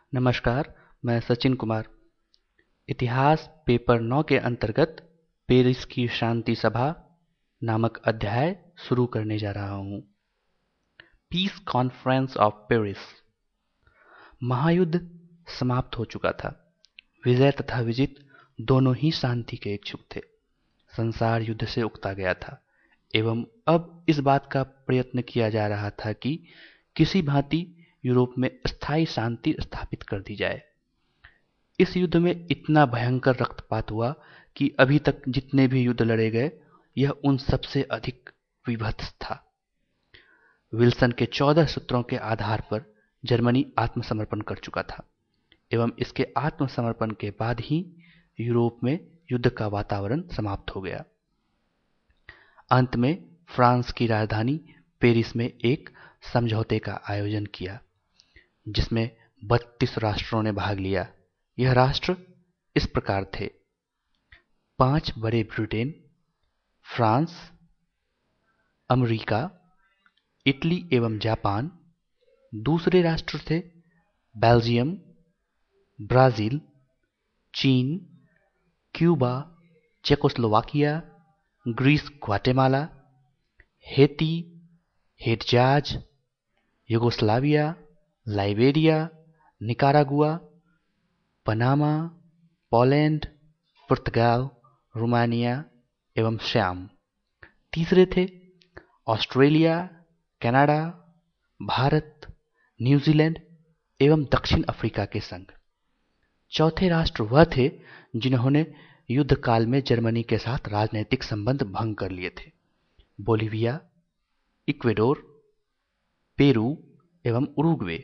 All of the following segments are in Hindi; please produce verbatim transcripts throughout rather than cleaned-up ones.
नमस्कार, मैं सचिन कुमार। इतिहास पेपर नौ के अंतर्गत पेरिस की शांति सभा नामक अध्याय शुरू करने जा रहा हूँ। Peace conference of Paris. महायुद्ध समाप्त हो चुका था। विजय तथा विजित दोनों ही शांति के इच्छुक थे। संसार युद्ध से उकता गया था एवं अब इस बात का प्रयत्न किया जा रहा था कि किसी भांति यूरोप में स्थायी शांति स्थापित कर दी जाए। इस युद्ध में इतना भयंकर रक्तपात हुआ कि अभी तक जितने भी युद्ध लड़े गए, यह उन सबसे अधिक विभत्स था। विल्सन के चौदह सूत्रों के आधार पर जर्मनी आत्मसमर्पण कर चुका था एवं इसके आत्मसमर्पण के बाद ही यूरोप में युद्ध का वातावरण समाप्त हो गया। अंत में फ्रांस की राजधानी पेरिस में एक समझौते का आयोजन किया, जिसमें बत्तीस राष्ट्रों ने भाग लिया। यह राष्ट्र इस प्रकार थे: पांच बड़े ब्रिटेन, फ्रांस, अमेरिका, इटली एवं जापान। दूसरे राष्ट्र थे बेल्जियम, ब्राजील, चीन, Cuba, Czechoslovakia, Greece, Guatemala, Haiti, Hejaz, Yugoslavia, Liberia, Nicaragua, Panama, Poland, पुर्तगाल, रोमानिया एवं श्याम। तीसरे थे ऑस्ट्रेलिया, कनाडा, भारत, न्यूजीलैंड एवं दक्षिण अफ्रीका के संघ। चौथे राष्ट्र वह थे जिन्होंने युद्ध काल में जर्मनी के साथ राजनैतिक संबंध भंग कर लिए थे: बोलिविया, इक्वेडोर, पेरू एवं उरुग्वे।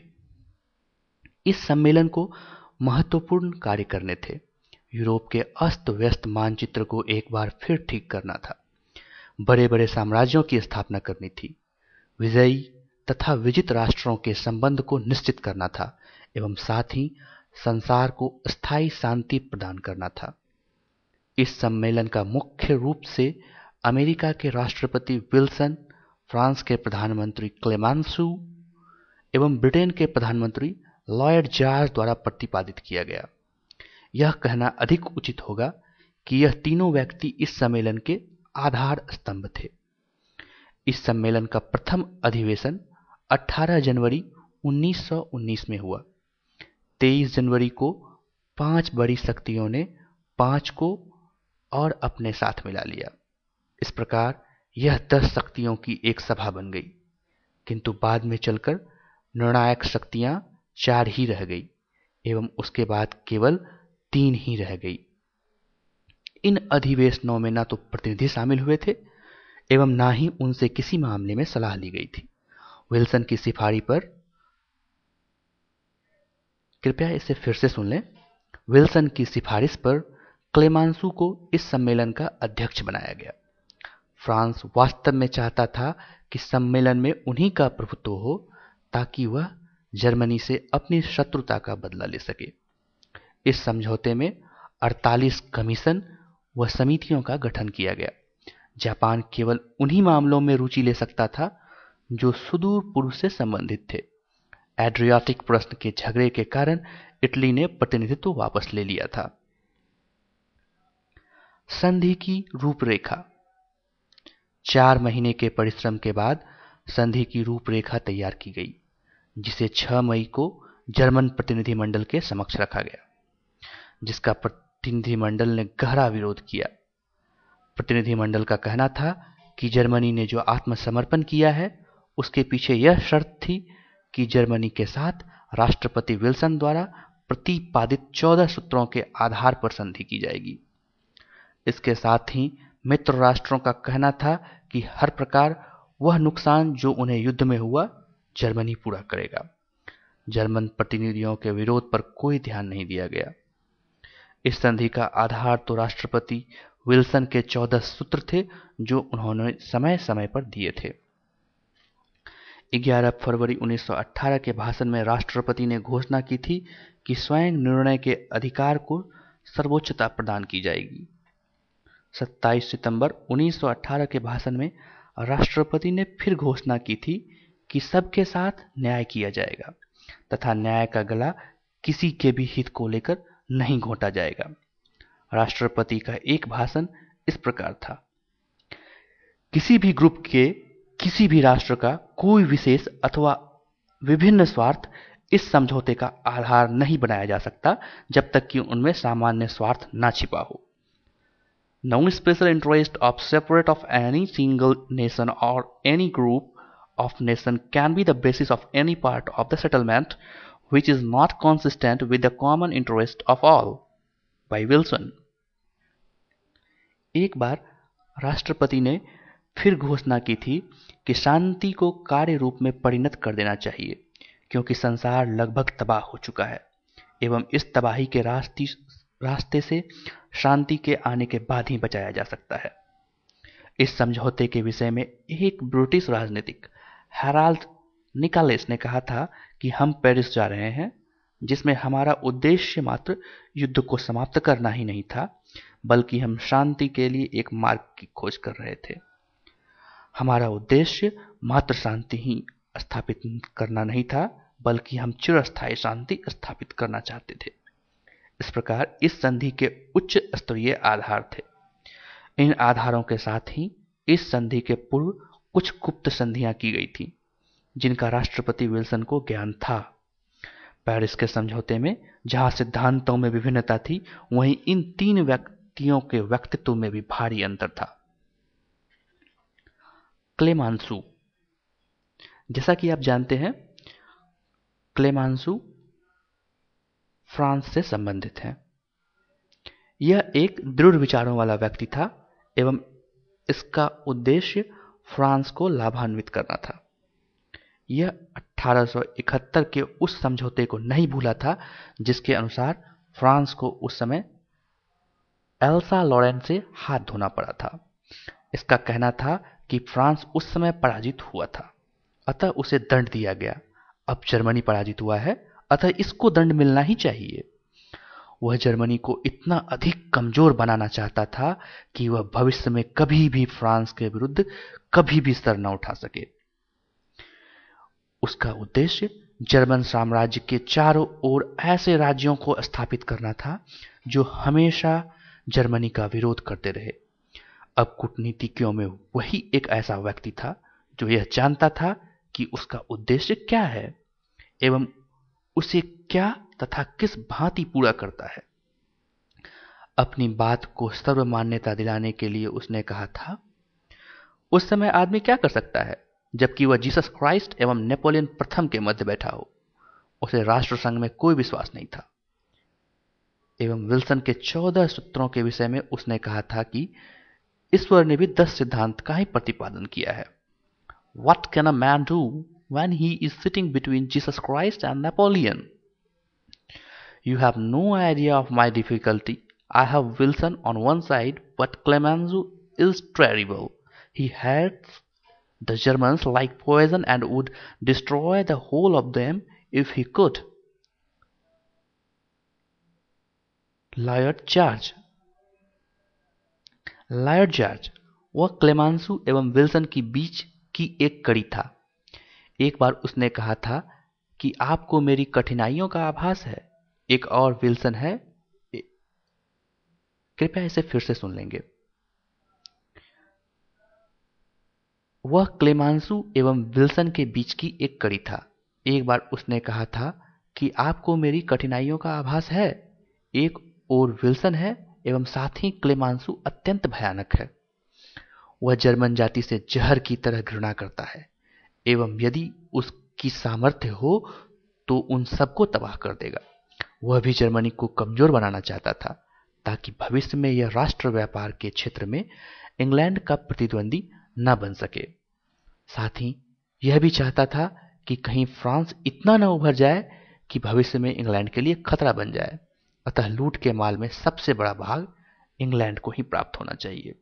इस सम्मेलन को महत्वपूर्ण कार्य करने थे। यूरोप के अस्त व्यस्त मानचित्र को एक बार फिर ठीक करना था। बड़े बड़े साम्राज्यों की स्थापना करनी थी। विजयी तथा विजित राष्ट्रों के संबंध को निश्चित करना था एवं साथ ही संसार को स्थायी शांति प्रदान करना था। इस सम्मेलन का मुख्य रूप से अमेरिका के राष्ट्रपति विल्सन, फ्रांस के प्रधानमंत्री क्लेमेंसू एवं ब्रिटेन के प्रधानमंत्री लॉयड जॉर्ज द्वारा प्रतिपादित किया गया। यह कहना अधिक उचित होगा कि यह तीनों व्यक्ति इस सम्मेलन के आधार स्तंभ थे। इस सम्मेलन का प्रथम अधिवेशन अठारह जनवरी उन्नीस सौ उन्नीस में हुआ। तेईस जनवरी को पांच बड़ी शक्तियों ने पांच को और अपने साथ मिला लिया। इस प्रकार यह दस शक्तियों की एक सभा बन गई, किंतु बाद में चलकर निर्णायक शक्तियां चार ही रह गई एवं उसके बाद केवल तीन ही रह गई। इन अधिवेशनों में न तो प्रतिनिधि शामिल हुए थे एवं ना ही उनसे किसी मामले में सलाह ली गई थी। विल्सन की सिफारिश पर, कृपया इसे फिर से सुन लें, विल्सन की सिफारिश पर क्लेमेंसू को इस सम्मेलन का अध्यक्ष बनाया गया। फ्रांस वास्तव में चाहता था कि सम्मेलन में उन्हीं का प्रभुत्व हो ताकि वह जर्मनी से अपनी शत्रुता का बदला ले सके। इस समझौते में अड़तालीस कमीशन व समितियों का गठन किया गया। जापान केवल उन्हीं मामलों में रुचि ले सकता था जो सुदूर पूर्व से संबंधित थे। एड्रियाटिक प्रश्न के झगड़े के कारण इटली ने प्रतिनिधित्व वापस ले लिया था। संधि की रूपरेखा। चार महीने के परिश्रम के बाद संधि की रूपरेखा तैयार की गई, जिसे छह मई को जर्मन प्रतिनिधिमंडल के समक्ष रखा गया, जिसका प्रतिनिधिमंडल ने गहरा विरोध किया। प्रतिनिधिमंडल का कहना था कि जर्मनी ने जो आत्मसमर्पण किया है उसके पीछे यह शर्त थी कि जर्मनी के साथ राष्ट्रपति विल्सन द्वारा प्रतिपादित चौदह सूत्रों के आधार पर संधि की जाएगी। इसके साथ ही मित्र राष्ट्रों का कहना था कि हर प्रकार वह नुकसान जो उन्हें युद्ध में हुआ, जर्मनी पूरा करेगा। जर्मन प्रतिनिधियों के विरोध पर कोई ध्यान नहीं दिया गया। इस संधि का आधार तो राष्ट्रपति विल्सन के चौदह सूत्र थे जो उन्होंने समय समय पर दिए थे। ग्यारह फरवरी उन्नीस सौ अठारह के भाषण में राष्ट्रपति ने घोषणा की थी कि स्वयं निर्णय के अधिकार को सर्वोच्चता प्रदान की जाएगी। सत्ताईस सितंबर उन्नीस सौ अठारह के भाषण में राष्ट्रपति ने फिर घोषणा की थी कि सबके साथ न्याय किया जाएगा तथा न्याय का गला किसी के भी हित को लेकर नहीं घोटा जाएगा। राष्ट्रपति का एक भाषण इस प्रकार था, किसी भी ग्रुप के किसी भी राष्ट्र का कोई विशेष अथवा विभिन्न स्वार्थ इस समझौते का आधार नहीं बनाया जा सकता जब तक कि उनमें सामान्य स्वार्थ ना छिपा हो। No special interest of separate of any single nation or any group of nation can be the basis of any part of the settlement which is not consistent with the common interest of all. by Wilson। एक बार राष्ट्रपति ने फिर घोषणा की थी कि शांति को कार्य रूप में परिणत कर देना चाहिए, क्योंकि संसार लगभग तबाह हो चुका है एवं इस तबाही के रास्ते रास्ते से शांति के आने के बाद ही बचाया जा सकता है। इस समझौते के विषय में एक ब्रिटिश राजनीतिक हेराल्ड निकालेस ने कहा था कि हम पेरिस जा रहे हैं, जिसमें हमारा उद्देश्य मात्र युद्ध को समाप्त करना ही नहीं था, बल्कि हम शांति के लिए एक मार्ग की खोज कर रहे थे। हमारा उद्देश्य मात्र शांति ही स्थापित करना नहीं था, बल्कि हम चिरस्थायी शांति स्थापित करना चाहते थे। इस प्रकार इस संधि के उच्च स्तरीय आधार थे। इन आधारों के साथ ही इस संधि के पूर्व कुछ गुप्त संधियां की गई थी, जिनका राष्ट्रपति विल्सन को ज्ञान था। पेरिस के समझौते में जहां सिद्धांतों में विभिन्नता थी, वहीं इन तीन व्यक्तियों के व्यक्तित्व में भी भारी अंतर था। क्लेमांसू, जैसा कि आप जानते हैं, क्लेमांसू फ्रांस से संबंधित हैं। यह एक दृढ़ विचारों वाला व्यक्ति था एवं इसका उद्देश्य फ्रांस को लाभान्वित करना था। यह अठारह सौ इकहत्तर के उस समझौते को नहीं भूला था जिसके अनुसार फ्रांस को उस समय एल्सा लॉरेन से हाथ धोना पड़ा था। इसका कहना था कि फ्रांस उस समय पराजित हुआ था, अतः उसे दंड दिया गया। अब जर्मनी पराजित हुआ है, अतः इसको दंड मिलना ही चाहिए। वह जर्मनी को इतना अधिक कमजोर बनाना चाहता था कि वह भविष्य में कभी भी फ्रांस के विरुद्ध कभी भी सर न उठा सके। उसका उद्देश्य जर्मन साम्राज्य के चारों ओर ऐसे राज्यों को स्थापित करना था जो हमेशा जर्मनी का विरोध करते रहे। अब कूटनीतिज्ञों में वही एक ऐसा व्यक्ति था जो यह जानता था कि उसका उद्देश्य क्या है एवं उसे क्या तथा किस भांति पूरा करता है। अपनी बात को सर्वमान्यता दिलाने के लिए उसने कहा था, उस समय आदमी क्या कर सकता है जबकि वह जीसस क्राइस्ट एवं नेपोलियन प्रथम के मध्य बैठा हो। उसे राष्ट्रसंघ में कोई विश्वास नहीं था। एवं विल्सन के चौदह सूत्रों के विषय में उसने कहा था कि ईश्वर ने भी दस सिद्धांत का ही प्रतिपादन किया है। What can a man do when he is sitting between Jesus Christ and Napoleon? You have no idea of my difficulty. I have Wilson on one side, but Clemenceau is terrible. He hates the Germans like poison and would destroy the whole of them if he could. Lloyd George Lloyd George वह क्लेमेंसो एवं विल्सन के बीच की एक कड़ी था। एक बार उसने कहा था कि आपको मेरी कठिनाइयों का आभास है। एक और विल्सन है, कृपया इसे फिर से सुन लेंगे। वह क्लेमेंसो एवं विल्सन के बीच की एक कड़ी था। एक बार उसने कहा था कि आपको मेरी कठिनाइयों का आभास है। एक और विल्सन है एवं साथ ही क्लेमेंसो अत्यंत भयानक है। वह जर्मन जाति से जहर की तरह घृणा करता है एवं यदि उसकी सामर्थ्य हो तो उन सबको तबाह कर देगा। वह भी जर्मनी को कमजोर बनाना चाहता था ताकि भविष्य में यह राष्ट्र व्यापार के क्षेत्र में इंग्लैंड का प्रतिद्वंदी न बन सके। साथ ही यह भी चाहता था कि कहीं फ्रांस इतना न उभर जाए कि भविष्य में इंग्लैंड के लिए खतरा बन जाए। अतः लूट के माल में सबसे बड़ा भाग इंग्लैंड को ही प्राप्त होना चाहिए।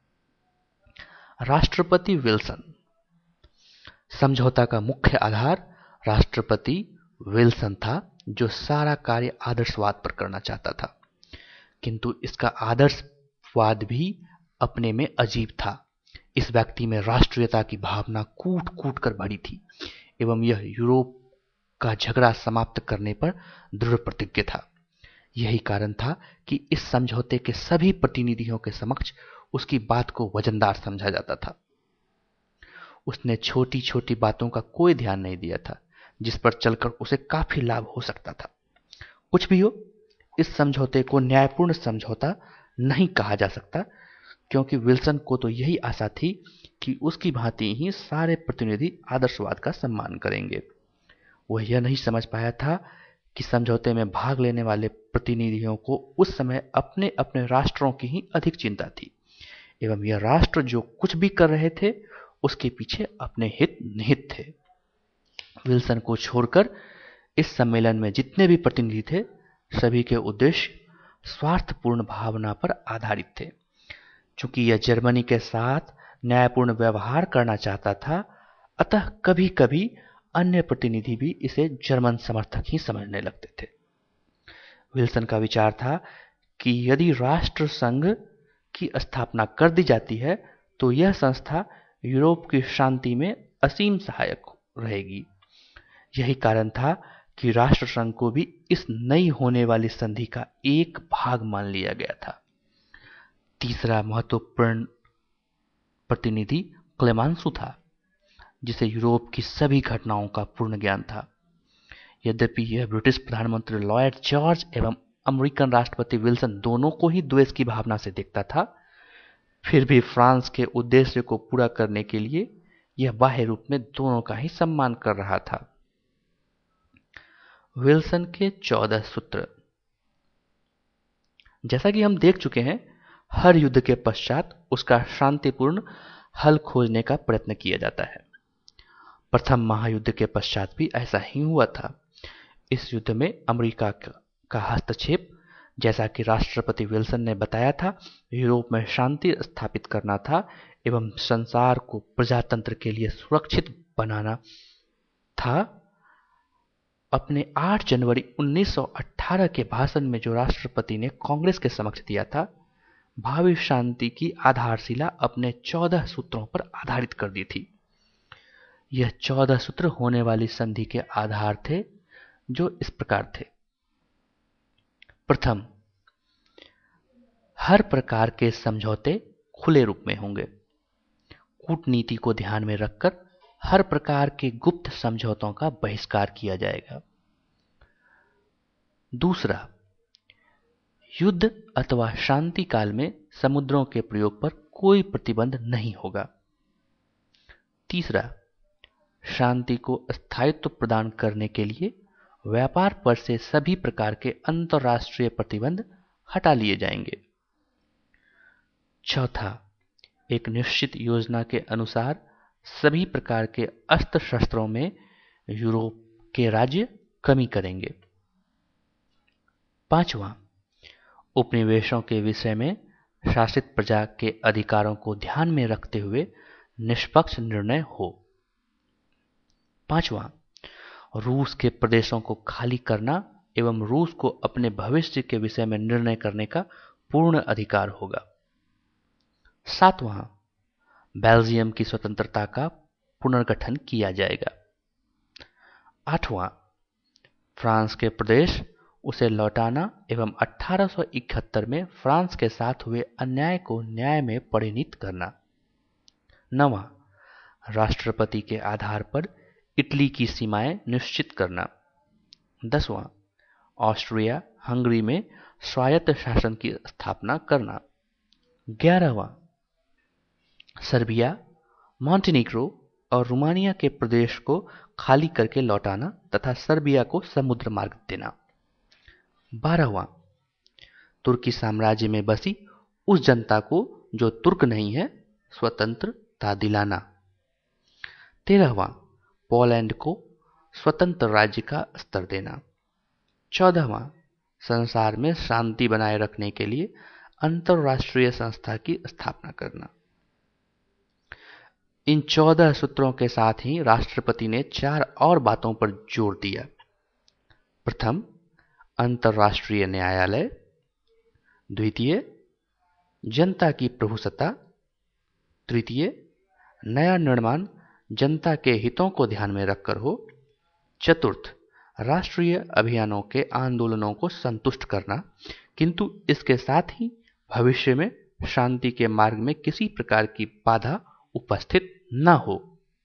राष्ट्रपति विल्सन। समझौता का मुख्य आधार राष्ट्रपति विल्सन था, जो सारा कार्य आदर्शवाद पर करना चाहता था, किंतु इसका आदर्शवाद भी अपने में अजीब था। इस व्यक्ति में राष्ट्रीयता की भावना कूट कूट कर भरी थी एवं यह यूरोप का झगड़ा समाप्त करने पर दृढ़ प्रतिज्ञ था। यही कारण था कि इस समझौते के सभी प्रतिनिधियों के समक्ष उसकी बात को वजनदार समझा जाता था। उसने छोटी छोटी बातों का कोई ध्यान नहीं दिया था जिस पर चलकर उसे काफी लाभ हो सकता था। कुछ भी हो, इस समझौते को न्यायपूर्ण समझौता नहीं कहा जा सकता, क्योंकि विल्सन को तो यही आशा थी कि उसकी भांति ही सारे प्रतिनिधि आदर्शवाद का सम्मान करेंगे। वह यह नहीं समझ पाया था कि समझौते में भाग लेने वाले प्रतिनिधियों को उस समय अपने अपने राष्ट्रों की ही अधिक चिंता थी, एवं यह राष्ट्र जो कुछ भी कर रहे थे उसके पीछे अपने हित निहित थे। विल्सन को छोड़कर इस सम्मेलन में जितने भी प्रतिनिधि थे, सभी के उद्देश्य स्वार्थपूर्ण भावना पर आधारित थे। चूंकि यह जर्मनी के साथ न्यायपूर्ण व्यवहार करना चाहता था, अतः कभी कभी अन्य प्रतिनिधि भी इसे जर्मन समर्थक ही समझने लगते थे। विल्सन का विचार था कि यदि राष्ट्र संघ की स्थापना कर दी जाती है तो यह संस्था यूरोप की शांति में असीम सहायक रहेगी। यही कारण था कि राष्ट्र संघ को भी इस नई होने वाली संधि का एक भाग मान लिया गया था। तीसरा महत्वपूर्ण प्रतिनिधि क्लेमेंसो था, जिसे यूरोप की सभी घटनाओं का पूर्ण ज्ञान था। यद्यपि यह ब्रिटिश प्रधानमंत्री लॉयड जॉर्ज एवं अमेरिकन राष्ट्रपति विल्सन दोनों को ही द्वेष की भावना से देखता था, फिर भी फ्रांस के उद्देश्य को पूरा करने के लिए यह बाह्य रूप में दोनों का ही सम्मान कर रहा था। विल्सन के चौदह सूत्र। जैसा कि हम देख चुके हैं, हर युद्ध के पश्चात उसका शांतिपूर्ण हल खोजने का प्रयत्न किया जाता है। प्रथम महायुद्ध के पश्चात भी ऐसा ही हुआ था। इस युद्ध में अमेरिका का हस्तक्षेप, जैसा कि राष्ट्रपति विल्सन ने बताया था, यूरोप में शांति स्थापित करना था एवं संसार को प्रजातंत्र के लिए सुरक्षित बनाना था। अपने आठ जनवरी उन्नीस सौ अठारह के भाषण में जो राष्ट्रपति ने कांग्रेस के समक्ष दिया था, भावी शांति की आधारशिला अपने चौदह सूत्रों पर आधारित कर दी थी। यह चौदह सूत्र होने वाली संधि के आधार थे, जो इस प्रकार थे। प्रथम, हर प्रकार के समझौते खुले रूप में होंगे। कूटनीति को ध्यान में रखकर हर प्रकार के गुप्त समझौतों का बहिष्कार किया जाएगा। दूसरा, युद्ध अथवा शांति काल में समुद्रों के प्रयोग पर कोई प्रतिबंध नहीं होगा। तीसरा, शांति को स्थायित्व प्रदान करने के लिए व्यापार पर से सभी प्रकार के अंतर्राष्ट्रीय प्रतिबंध हटा लिए जाएंगे। चौथा, एक निश्चित योजना के अनुसार सभी प्रकार के अस्त्र शस्त्रों में यूरोप के राज्य कमी करेंगे। पांचवा, उपनिवेशों के विषय में शासित प्रजा के अधिकारों को ध्यान में रखते हुए निष्पक्ष निर्णय हो। पांचवा, रूस के प्रदेशों को खाली करना एवं रूस को अपने भविष्य के विषय में निर्णय करने का पूर्ण अधिकार होगा। सातवां, बेल्जियम की स्वतंत्रता का पुनर्गठन किया जाएगा। आठवां, फ्रांस के प्रदेश उसे लौटाना एवं अठारह सौ इकहत्तर में फ्रांस के साथ हुए अन्याय को न्याय में परिणत करना। नवां, राष्ट्रपति के आधार पर इटली की सीमाएं निश्चित करना। दसवां, ऑस्ट्रिया हंगरी में स्वायत्त शासन की स्थापना करना। ग्यारहवां, सर्बिया, मॉन्टेनिग्रो और रोमानिया के प्रदेश को खाली करके लौटाना तथा सर्बिया को समुद्र मार्ग देना। बारहवां, तुर्की साम्राज्य में बसी उस जनता को जो तुर्क नहीं है स्वतंत्रता दिलाना। तेरहवां, पोलैंड को स्वतंत्र राज्य का स्तर देना। चौदहवां, संसार में शांति बनाए रखने के लिए अंतर्राष्ट्रीय संस्था की स्थापना करना। इन चौदह सूत्रों के साथ ही राष्ट्रपति ने चार और बातों पर जोर दिया। प्रथम, अंतर्राष्ट्रीय न्यायालय। द्वितीय, जनता की प्रभुसत्ता। तृतीय, नया निर्माण जनता के हितों को ध्यान में रखकर हो। चतुर्थ, राष्ट्रीय अभियानों के आंदोलनों को संतुष्ट करना, किंतु इसके साथ ही भविष्य में शांति के मार्ग में किसी प्रकार की बाधा उपस्थित न हो।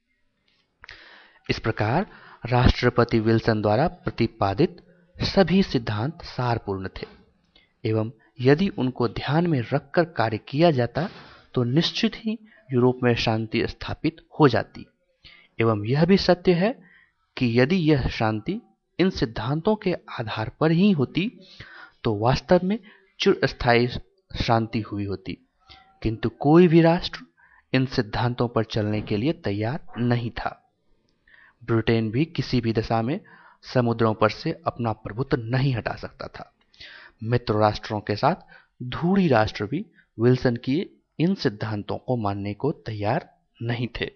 इस प्रकार राष्ट्रपति विल्सन द्वारा प्रतिपादित सभी सिद्धांत सारपूर्ण थे एवं यदि उनको ध्यान में रखकर कार्य किया जाता तो निश्चित ही यूरोप में शांति स्थापित हो जाती। एवं यह भी सत्य है कि यदि यह शांति इन सिद्धांतों के आधार पर ही होती तो वास्तव में चिरस्थायी शांति हुई होती, किंतु कोई भी राष्ट्र इन सिद्धांतों पर चलने के लिए तैयार नहीं था। ब्रिटेन भी किसी भी दशा में समुद्रों पर से अपना प्रभुत्व नहीं हटा सकता था। मित्र राष्ट्रों के साथ धूरी राष्ट्र भी विल्सन की इन सिद्धांतों को मानने को तैयार नहीं थे।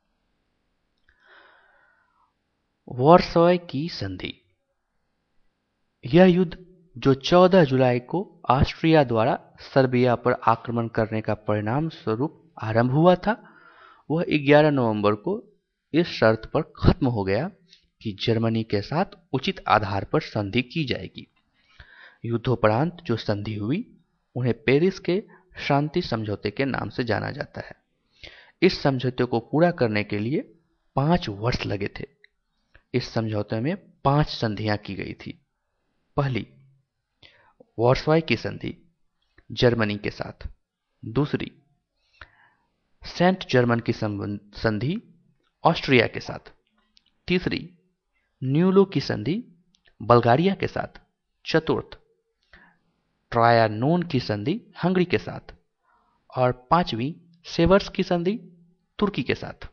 वॉर्सॉय की संधि। यह युद्ध जो चौदह जुलाई को ऑस्ट्रिया द्वारा सर्बिया पर आक्रमण करने का परिणाम स्वरूप आरंभ हुआ था, वह ग्यारह नवंबर को इस शर्त पर खत्म हो गया कि जर्मनी के साथ उचित आधार पर संधि की जाएगी। युद्धोपरांत जो संधि हुई उन्हें पेरिस के शांति समझौते के नाम से जाना जाता है। इस समझौते को पूरा करने के लिए पांच वर्ष लगे थे। इस समझौते में पांच संधियां की गई थी। पहली, वॉर्सॉय की संधि जर्मनी के साथ। दूसरी, सेंट जर्मन की संधि ऑस्ट्रिया के साथ। तीसरी, न्यूलो की संधि बल्गारिया के साथ। चतुर्थ, ट्रायानोन की संधि हंगरी के साथ। और पांचवी, सेवर्स की संधि तुर्की के साथ।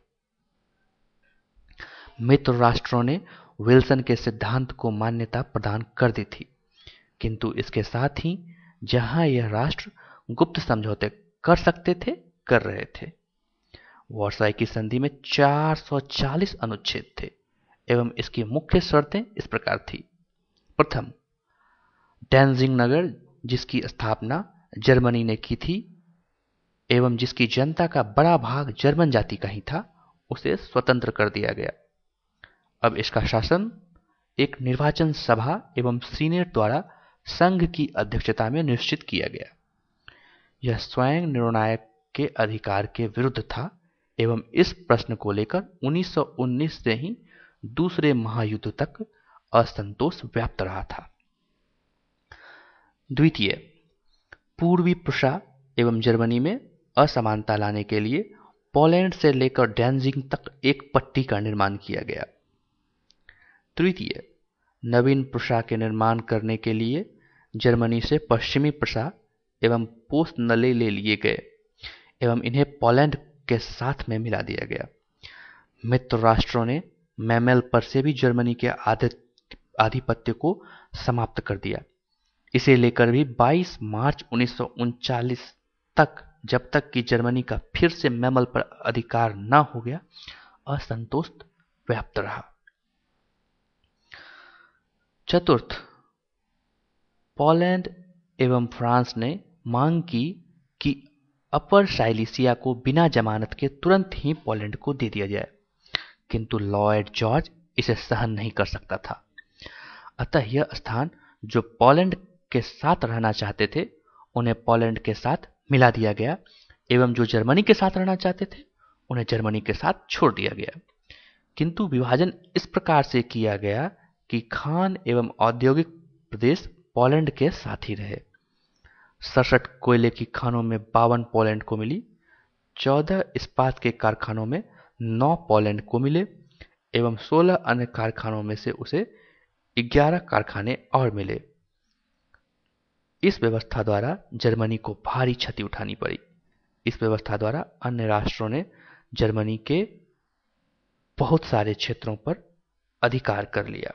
मित्र राष्ट्रों ने विल्सन के सिद्धांत को मान्यता प्रदान कर दी थी, किंतु इसके साथ ही जहां यह राष्ट्र गुप्त समझौते कर सकते थे कर रहे थे। वॉर्सॉय की संधि में चार सौ चालीस अनुच्छेद थे एवं इसकी मुख्य शर्तें इस प्रकार थी। प्रथम, डैनजिंग नगर जिसकी स्थापना जर्मनी ने की थी एवं जिसकी जनता का बड़ा भाग जर्मन जाति का ही था, उसे स्वतंत्र कर दिया गया। अब इसका शासन एक निर्वाचन सभा एवं सीनेट द्वारा संघ की अध्यक्षता में निश्चित किया गया। यह स्वयं निर्णायक के अधिकार के विरुद्ध था एवं इस प्रश्न को लेकर उन्नीस सौ उन्नीस से ही दूसरे महायुद्ध तक असंतोष व्याप्त रहा था। द्वितीय, पूर्वी प्रुसा एवं जर्मनी में असमानता लाने के लिए पोलैंड से लेकर डैनजिंग तक एक पट्टी का निर्माण किया गया। तृतीय, नवीन प्रुसा के निर्माण करने के लिए जर्मनी से पश्चिमी प्रुसा एवं पोस्ट नले ले लिए गए एवं इन्हें पोलैंड के साथ में मिला दिया गया। मित्र राष्ट्रों ने मैमेल पर से भी जर्मनी के आधिपत्य को समाप्त कर दिया। इसे लेकर भी बाईस मार्च उन्नीस सौ उनचालीस तक, जब तक कि जर्मनी का फिर से मैमल पर अधिकार न हो गया, असंतोष व्याप्त रहा। चतुर्थ, पोलैंड एवं फ्रांस ने मांग की कि अपर साइलिसिया को बिना जमानत के तुरंत ही पोलैंड को दे दिया जाए, किंतु लॉर्ड जॉर्ज इसे सहन नहीं कर सकता था। अतः यह स्थान जो पोलैंड के साथ रहना चाहते थे उन्हें पोलैंड के साथ मिला दिया गया एवं जो जर्मनी के साथ रहना चाहते थे उन्हें जर्मनी के साथ छोड़ दिया गया। किंतु विभाजन इस प्रकार से किया गया कि खान एवं औद्योगिक प्रदेश पोलैंड के साथ ही रहे। सड़सठ कोयले की खानों में बावन पोलैंड को मिली, चौदह इस्पात के कारखानों में नौ पोलैंड को मिले एवं सोलह अन्य कारखानों में से उसे ग्यारह कारखाने और मिले। इस व्यवस्था द्वारा जर्मनी को भारी क्षति उठानी पड़ी। इस व्यवस्था द्वारा अन्य राष्ट्रों ने जर्मनी के बहुत सारे क्षेत्रों पर अधिकार कर लिया।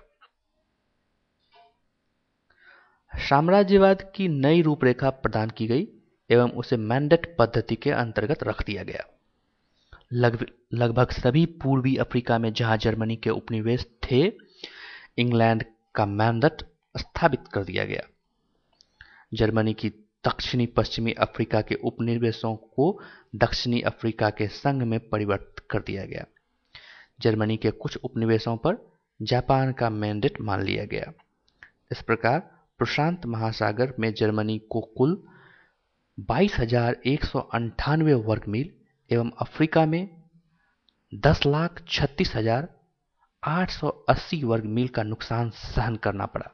साम्राज्यवाद की नई रूपरेखा प्रदान की गई एवं उसे मैंडेट पद्धति के अंतर्गत रख दिया गया। लगभग लगभग सभी पूर्वी अफ्रीका में जहां जर्मनी के उपनिवेश थे, इंग्लैंड का मैंडेट स्थापित कर दिया गया। जर्मनी की दक्षिणी पश्चिमी अफ्रीका के उपनिवेशों को दक्षिणी अफ्रीका के संघ में परिवर्तित कर दिया गया। जर्मनी के कुछ उपनिवेशों पर जापान का मैंडेट मान लिया गया। इस प्रकार प्रशांत महासागर में जर्मनी को कुल बाईस हजार एक सौ अंठानवे वर्ग मील एवं अफ्रीका में दस लाख छत्तीस हजार आठ सौ अस्सी वर्ग मील का नुकसान सहन करना पड़ा।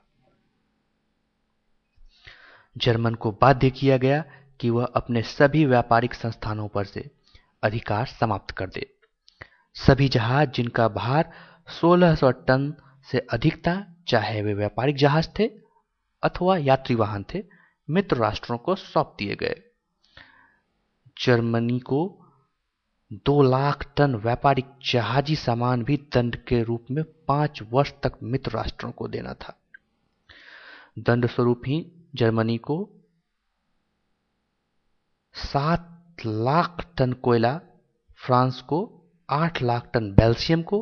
जर्मन को बाध्य किया गया कि वह अपने सभी व्यापारिक संस्थानों पर से अधिकार समाप्त कर दे। सभी जहाज जिनका भार सोलह सौ टन से अधिक था, चाहे वे व्यापारिक जहाज थे अथवा यात्री वाहन थे, मित्र राष्ट्रों को सौंप दिए गए। जर्मनी को दो लाख टन व्यापारिक जहाजी सामान भी दंड के रूप में पांच वर्ष तक मित्र राष्ट्रों को देना था। दंड स्वरूप ही जर्मनी को सात लाख टन कोयला, फ्रांस को आठ लाख टन, बेल्जियम को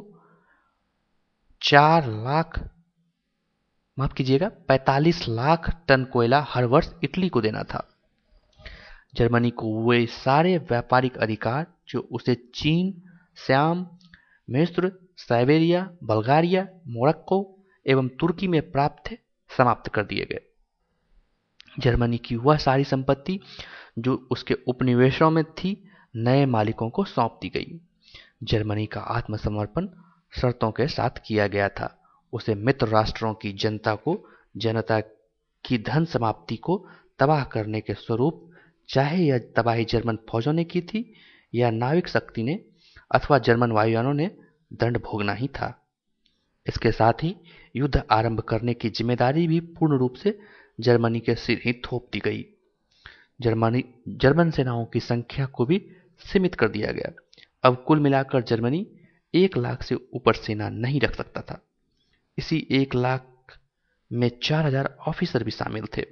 चार लाख माफ कीजिएगा पैंतालीस लाख टन कोयला हर वर्ष इटली को देना था। जर्मनी को वे सारे व्यापारिक अधिकार जो उसे चीन, श्याम, मिस्र, साइबेरिया, बल्गारिया, मोरक्को एवं तुर्की में प्राप्त थे, समाप्त कर दिए गए। जर्मनी की वह सारी संपत्ति जो उसके उपनिवेशों में थी, नए मालिकों को सौंप दी गई। जर्मनी का आत्मसमर्पण शर्तों के साथ किया गया था। उसे मित्र राष्ट्रों की जनता को जनता की धन समाप्ति को तबाह करने के स्वरूप, चाहे यह तबाही जर्मन फौजों ने की थी या नाविक शक्ति ने अथवा जर्मन वायुयानों ने, दंड भोगना ही था। इसके साथ ही युद्ध आरंभ करने की जिम्मेदारी भी पूर्ण रूप से जर्मनी के सिर ही थोप दी गई। जर्मनी जर्मन सेनाओं की संख्या को भी सीमित कर दिया गया। अब कुल मिलाकर जर्मनी एक लाख से ऊपर सेना नहीं रख सकता था। इसी एक लाख में चार हजार ऑफिसर भी शामिल थे।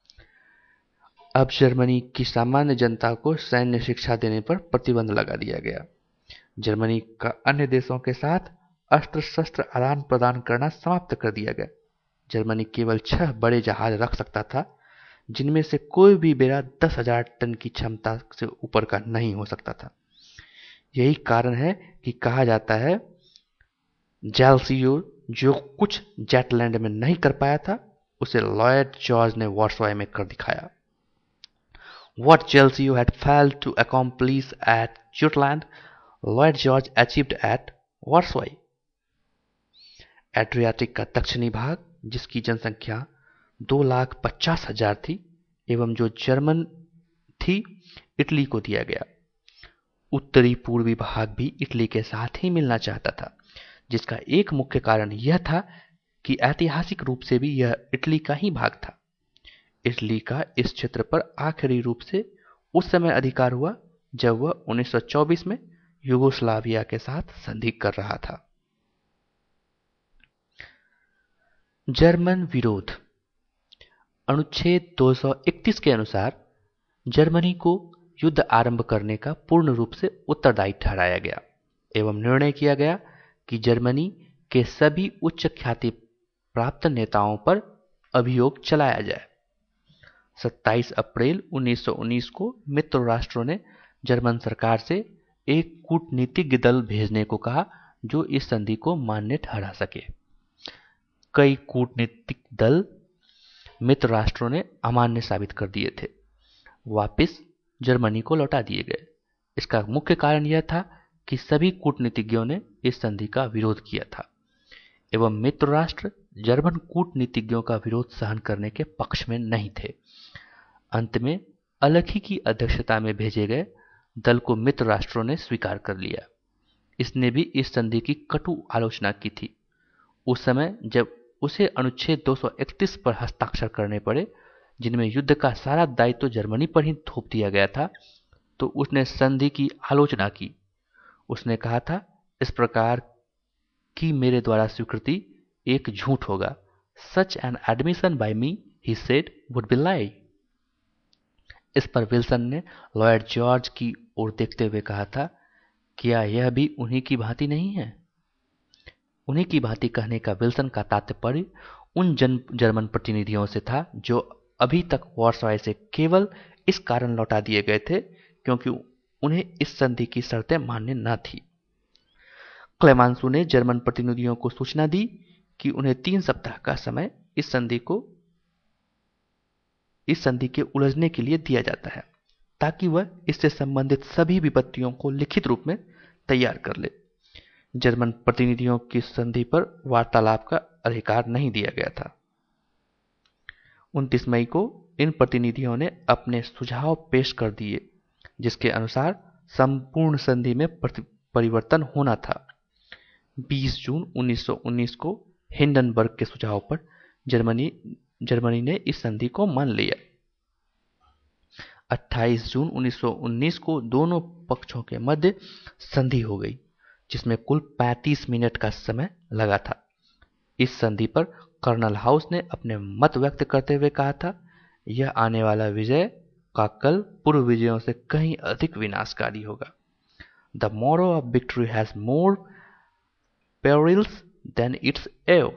अब जर्मनी की सामान्य जनता को सैन्य शिक्षा देने पर प्रतिबंध लगा दिया गया। जर्मनी का अन्य देशों के साथ अस्त्र शस्त्र आदान प्रदान करना समाप्त कर दिया गया। जर्मनी केवल छह बड़े जहाज रख सकता था, जिनमें से कोई भी बेड़ा दस हजार टन की क्षमता से ऊपर का नहीं हो सकता था। यही कारण है कि कहा जाता है, जैल्सियो जो कुछ जेटलैंड में नहीं कर पाया था, उसे लॉयड जॉर्ज ने वॉर्सॉय में कर दिखाया। What Chelsea had failed to accomplish at Jutland, Lloyd George achieved at Warsaw. Adriatic का दक्षिणी भाग, जिसकी जनसंख्या दो लाख पचास हजार थी एवं जो जर्मन थी, इटली को दिया गया। उत्तरी पूर्वी भाग भी इटली के साथ ही मिलना चाहता था, जिसका एक मुख्य कारण यह था कि ऐतिहासिक रूप से भी यह इटली का ही भाग था। इटली का इस क्षेत्र पर आखिरी रूप से उस समय अधिकार हुआ जब वह उन्नीस सौ चौबीस में यूगोस्लाविया के साथ संधि कर रहा था। जर्मन विरोध। अनुच्छेद दो सौ इकतीस के अनुसार जर्मनी को युद्ध आरंभ करने का पूर्ण रूप से उत्तरदायी ठहराया गया एवं निर्णय किया गया कि जर्मनी के सभी उच्च ख्याति प्राप्त नेताओं पर अभियोग चलाया जाए। सत्ताईस अप्रैल उन्नीस सौ उन्नीस को मित्र राष्ट्रों ने जर्मन सरकार से एक कूटनीतिज्ञ दल भेजने को कहा जो इस संधि को मान्य ठहरा सके। कई कूटनीतिक दल मित्र राष्ट्रों ने अमान्य साबित कर दिए थे, वापस जर्मनी को लौटा दिए गए। इसका मुख्य कारण यह था कि सभी कूटनीतिज्ञों ने इस संधि का विरोध किया था एवं मित्र राष्ट्र जर्मन कूटनीतिज्ञों का विरोध सहन करने के पक्ष में नहीं थे। अंत में अलखी की अध्यक्षता में भेजे गए दल को मित्र राष्ट्रों ने स्वीकार कर लिया। इसने भी इस संधि की कटु आलोचना की थी। उस समय जब उसे अनुच्छेद दो सौ इकतीस पर हस्ताक्षर करने पड़े, जिनमें युद्ध का सारा दायित्व तो जर्मनी पर ही थोप दिया गया था, तो उसने संधि की आलोचना की। उसने कहा था, इस प्रकार की मेरे द्वारा स्वीकृति एक झूठ होगा। सच an admission by me, he said, would be lie. इस पर विल्सन ने लॉयड जॉर्ज की ओर देखते हुए कहा था, क्या यह भी उन्हीं की भांति नहीं है? उन्हीं की भांति कहने का विल्सन का तात्पर्य उन जन जर्मन प्रतिनिधियों से था जो अभी तक वॉर्सॉय से केवल इस कारण लौटा दिए गए थे क्योंकि उन्हें इस संधि की शर्तें मान्य न थी। क्लेमेंसो ने जर्मन प्रतिनिधियों को सूचना दी कि उन्हें तीन सप्ताह का समय इस संधि को इस संधि के उलझने के लिए दिया जाता है ताकि वह इससे संबंधित सभी विपत्तियों को लिखित रूप में तैयार कर ले। जर्मन प्रतिनिधियों की संधि पर वार्तालाप का अधिकार नहीं दिया गया था। उनतीस मई को इन प्रतिनिधियों ने अपने सुझाव पेश कर दिए जिसके अनुसार संपूर्ण संधि में परिवर्तन होना था। बीस जून उन्नीस सौ उन्नीस को हिंडनबर्ग के सुझाव पर जर्मनी जर्मनी ने इस संधि को मान लिया। अट्ठाईस जून उन्नीस सौ उन्नीस को दोनों पक्षों के मध्य संधि हो गई जिसमें कुल पैंतीस मिनट का समय लगा था। इस संधि पर कर्नल हाउस ने अपने मत व्यक्त करते हुए कहा था, यह आने वाला विजय का कल पूर्व विजयों से कहीं अधिक विनाशकारी होगा। The morrow of victory has more perils than its eve.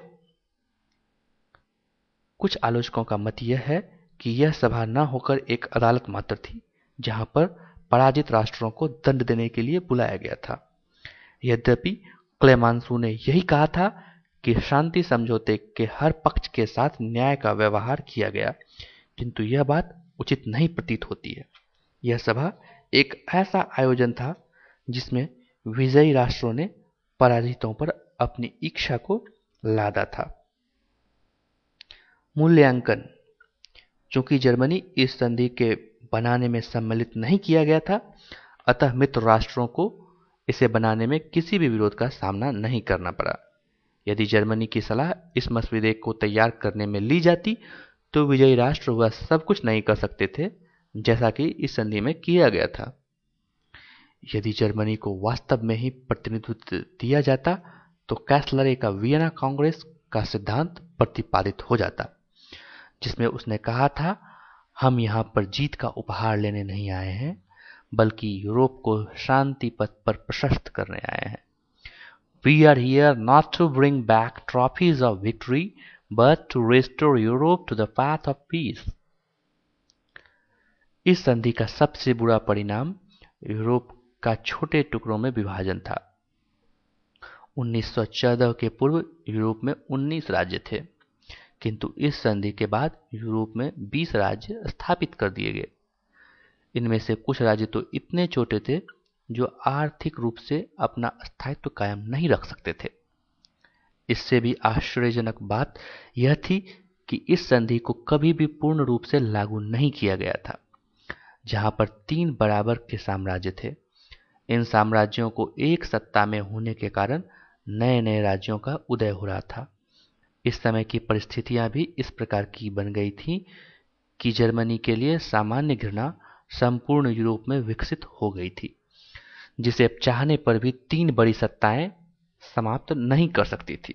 कुछ आलोचकों का मत यह है कि यह सभा न होकर एक अदालत मात्र थी जहां पर पराजित राष्ट्रों को दंड देने के लिए बुलाया गया था। यद्यपि क्लेमेंसो ने यही कहा था कि शांति समझौते के हर पक्ष के साथ न्याय का व्यवहार किया गया, किंतु यह बात उचित नहीं प्रतीत होती है। यह सभा एक ऐसा आयोजन था जिसमें विजयी राष्ट्रों ने पराजितों पर अपनी इच्छा को लादा था। मूल्यांकन। चूंकि जर्मनी इस संधि के बनाने में सम्मिलित नहीं किया गया था, अतः मित्र राष्ट्रों को इसे बनाने में किसी भी विरोध का सामना नहीं करना पड़ा। यदि जर्मनी की सलाह इस मसौदे को तैयार करने में ली जाती तो विजयी राष्ट्र वह सब कुछ नहीं कर सकते थे जैसा कि इस संधि में किया गया था। यदि जर्मनी को वास्तव में ही प्रतिनिधित्व दिया जाता तो कैसलरे का वियना कांग्रेस का सिद्धांत प्रतिपादित हो जाता जिसमें उसने कहा था, हम यहाँ पर जीत का उपहार लेने नहीं आए हैं बल्कि यूरोप को शांति पथ पर प्रशस्त करने आए हैं। We are here not to bring back trophies of victory but to restore Europe to the path of peace. इस संधि का सबसे बुरा परिणाम यूरोप का छोटे टुकड़ों में विभाजन था। उन्नीस सौ चौदह के पूर्व यूरोप में उन्नीस राज्य थे, किंतु इस संधि के बाद यूरोप में बीस राज्य स्थापित कर दिए गए। इनमें से कुछ राज्य तो इतने छोटे थे जो आर्थिक रूप से अपना स्थायित्व कायम नहीं रख सकते थे। इससे भी आश्चर्यजनक बात यह थी कि इस संधि को कभी भी पूर्ण रूप से लागू नहीं किया गया था। जहां पर तीन बराबर के साम्राज्य थे, इन साम्राज्यों को एक सत्ता में होने के कारण नए नए राज्यों का उदय हो रहा था। इस समय की परिस्थितियां भी इस प्रकार की बन गई थी कि जर्मनी के लिए सामान्य घृणा संपूर्ण यूरोप में विकसित हो गई थी, जिसे अब चाहने पर भी तीन बड़ी सत्ताएं समाप्त नहीं कर सकती थी।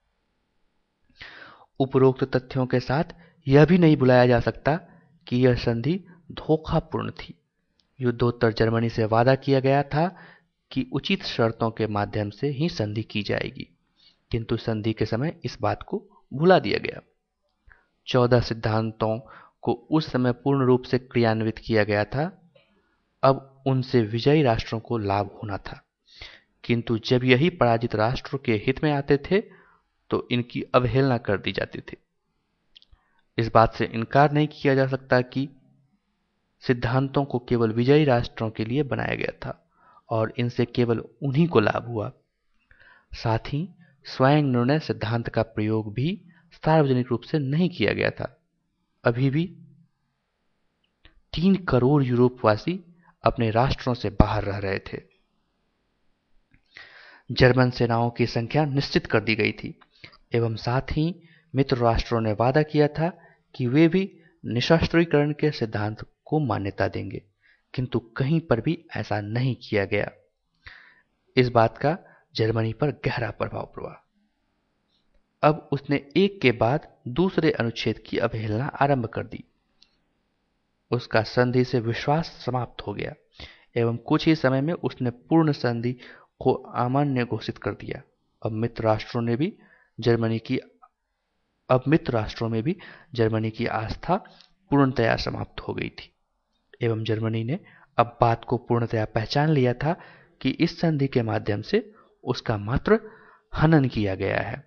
उपरोक्त तथ्यों के साथ यह भी नहीं भुलाया जा सकता कि यह संधि धोखापूर्ण थी। युद्धोत्तर जर्मनी से वादा किया गया था कि उचित शर्तों के माध्यम से ही संधि की जाएगी, किंतु संधि के समय इस बात को भुला दिया गया। चौदह सिद्धांतों को उस समय पूर्ण रूप से क्रियान्वित किया गया था। अब उनसे विजयी राष्ट्रों को लाभ होना था, किंतु जब यही पराजित राष्ट्रों के हित में आते थे तो इनकी अवहेलना कर दी जाती थी। इस बात से इनकार नहीं किया जा सकता कि सिद्धांतों को केवल विजयी राष्ट्रों के लिए बनाया गया था और इनसे केवल उन्हीं को लाभ हुआ। साथ ही स्वयं निर्णय सिद्धांत का प्रयोग भी सार्वजनिक रूप से नहीं किया गया था। अभी भी तीन करोड़ यूरोपवासी अपने राष्ट्रों से बाहर रह रहे थे। जर्मन सेनाओं की संख्या निश्चित कर दी गई थी एवं साथ ही मित्र राष्ट्रों ने वादा किया था कि वे भी निशस्त्रीकरण के सिद्धांत को मान्यता देंगे, किंतु कहीं पर भी ऐसा नहीं किया गया। इस बात का जर्मनी पर गहरा प्रभाव पड़ा। अब उसने एक के बाद दूसरे अनुच्छेद की अवहेलना आरंभ कर दी। उसका संधि से विश्वास समाप्त हो गया एवं कुछ ही समय में उसने पूर्ण संधि को अमान्य घोषित कर दिया। अब मित्र राष्ट्रों ने भी जर्मनी की अब मित्र राष्ट्रों में भी जर्मनी की आस्था पूर्णतया समाप्त हो गई थी एवं जर्मनी ने अब बात को पूर्णतया पहचान लिया था कि इस संधि के माध्यम से उसका मात्र हनन किया गया है।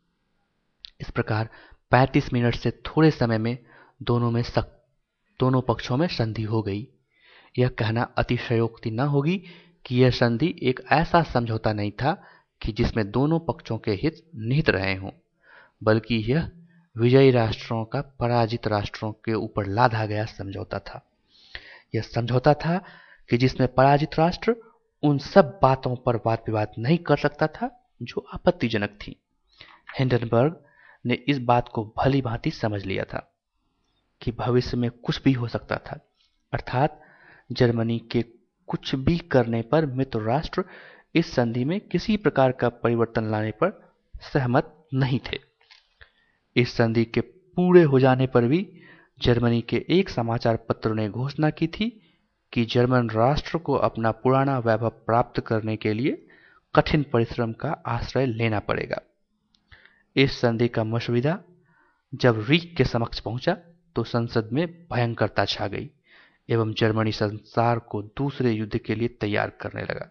इस प्रकार पैंतीस मिनट से थोड़े समय में दोनों में सक, दोनों पक्षों में संधि हो गई। यह कहना अतिशयोक्ति न होगी कि यह संधि एक ऐसा समझौता नहीं था कि जिसमें दोनों पक्षों के हित निहित रहे हों, बल्कि यह विजयी राष्ट्रों का पराजित राष्ट्रों के ऊपर लादा गया समझौता था। यह समझौता था कि जिसमें पराजित राष्ट्र उन सब बातों पर वाद विवाद नहीं कर सकता था जो आपत्तिजनक थी। हिंडनबर्ग ने इस बात को भली भांति समझ लिया था कि भविष्य में कुछ भी हो सकता था, अर्थात जर्मनी के कुछ भी करने पर मित्र राष्ट्र इस संधि में किसी प्रकार का परिवर्तन लाने पर सहमत नहीं थे। इस संधि के पूरे हो जाने पर भी जर्मनी के एक समाचार पत्र ने घोषणा की थी कि जर्मन राष्ट्र को अपना पुराना वैभव प्राप्त करने के लिए कठिन परिश्रम का आश्रय लेना पड़ेगा। इस संधि का मसविदा जब रीख के समक्ष पहुंचा तो संसद में भयंकरता छा गई एवं जर्मनी संसार को दूसरे युद्ध के लिए तैयार करने लगा।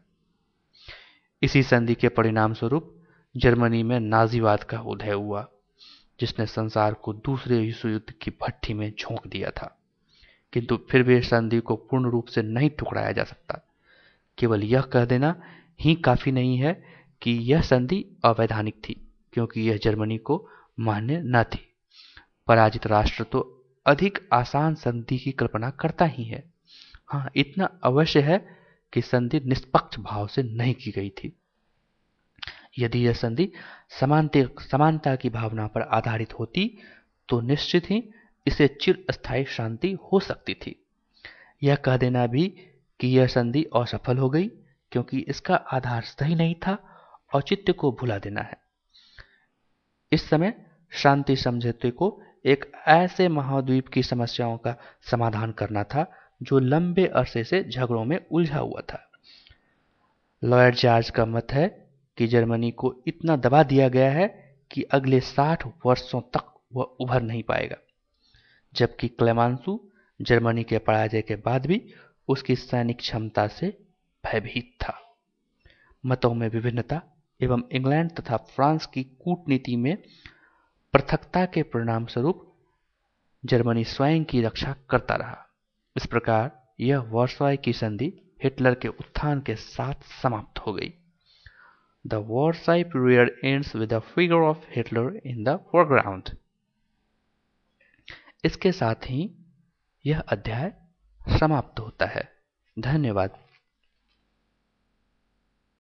इसी संधि के परिणाम स्वरूप जर्मनी में नाजीवाद का उदय हुआ, जिसने संसार को दूसरे विश्व युद्ध की भट्ठी में झोंक दिया था। किंतु फिर भी संधि को पूर्ण रूप से नहीं टुकराया जा सकता। केवल यह कह देना ही काफी नहीं है कि यह संधि अवैधानिक थी, क्योंकि यह जर्मनी को मान्य न थी। पराजित राष्ट्र तो अधिक आसान संधि की कल्पना करता ही है। हाँ, इतना अवश्य है कि संधि निष्पक्ष भाव से नहीं की गई थी। यदि यह संधि समानता की भावना पर आधारित होती तो निश्चित ही इसे चिरस्थायी शांति हो सकती थी। यह कह देना भी कि यह संधि असफल हो गई क्योंकि इसका आधार सही नहीं था, औचित्य को भुला देना है। इस समय शांति समझौते को एक ऐसे महाद्वीप की समस्याओं का समाधान करना था जो लंबे अरसे से झगड़ों में उलझा हुआ था। लॉयड जॉर्ज का मत है कि जर्मनी को इतना दबा दिया गया है कि अगले साठ वर्षों तक वह उभर नहीं पाएगा, जबकि क्लेमेंसू जर्मनी के पराजय के बाद भी उसकी सैनिक क्षमता से भयभीत था। मतों में विभिन्नता एवं इंग्लैंड तथा फ्रांस की कूटनीति में पृथकता के परिणाम स्वरूप जर्मनी स्वयं की रक्षा करता रहा। इस प्रकार यह वर्साय की संधि हिटलर के उत्थान के साथ समाप्त हो गई। The Versailles period ends with the figure of Hitler in the foreground. इसके साथ ही यह अध्याय समाप्त होता है। धन्यवाद।